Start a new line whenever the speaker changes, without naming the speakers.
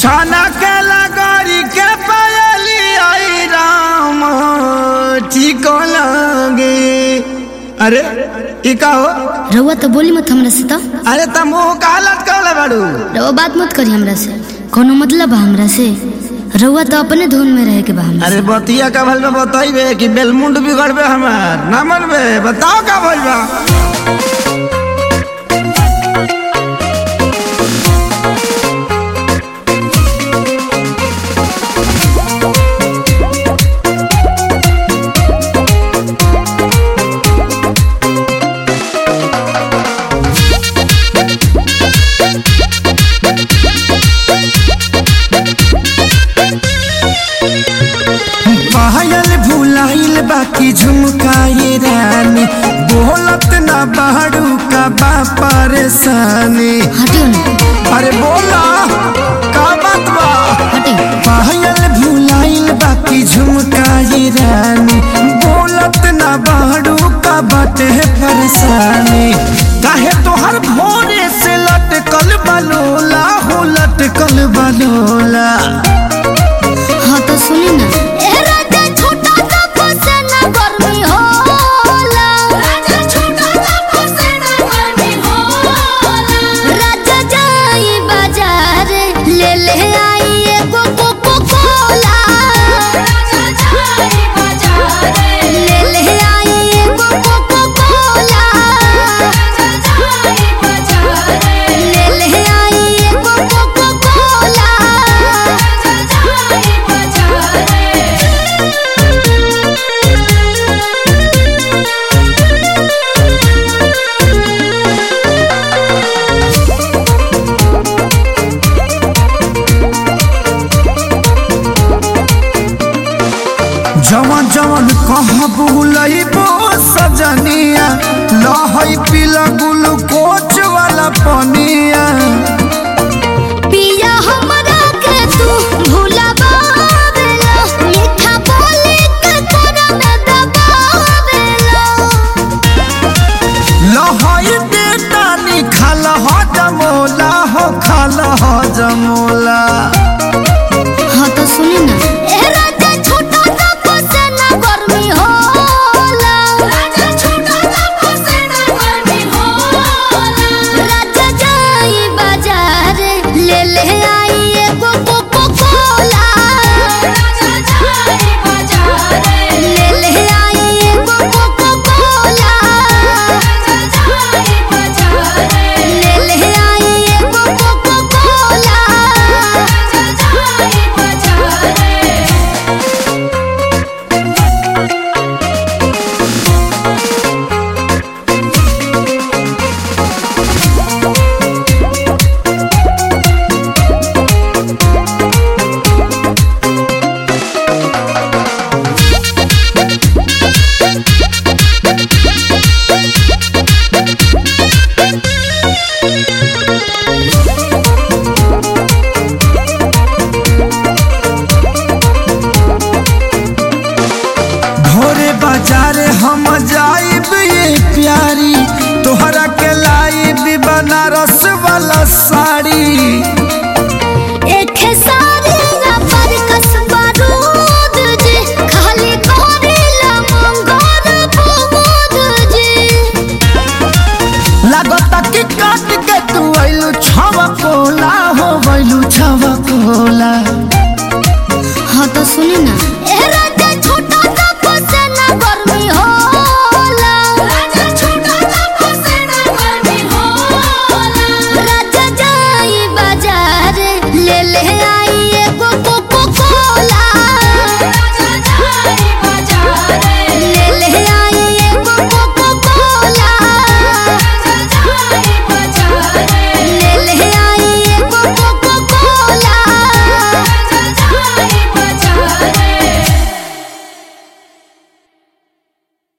छाना के लगोरी के पायली आई राम ठीक लगे। अरे ई का हो
रउआ तो बोली मत हमरा से तो।
अरे त मुंह कालत कहले बाड़ू।
रउआ बात मत करी हमरा से, कोनो मतलब बा हमरा से? रउआ तो अपने धुन में रहे के बा हमरा।
अरे बतिया का भल में बताइबे कि बेलमुंड बिगड़बे हमार ना मनबे? बताओ का भइल बा। भुलाइल बाकी झुमकाए रानी, बोलत ना बाड़ू का बा परेशानी।
हटियो ना।
अरे बोला का बात बा? पायल भुलाइल बाकी झुमकाए रानी, बोलत ना बाड़ू का बाटे परेशानी। काहे तोहर भोरे से लटकल बलोला हो, लटकल बलोला।
हाँ तो सुनी ना।
जवन जवन कहबू लइबो सजनिया, लहई पीला ग्लूकोच वाला पनिया।
पिया हमरा के तू भुलावेला, मीठा बोली के तोरा में दबावेला।
लहई बेटा नी खाल हो जमोला हो, खाल हो जमोला।
हाँ तो सुनी ना। ले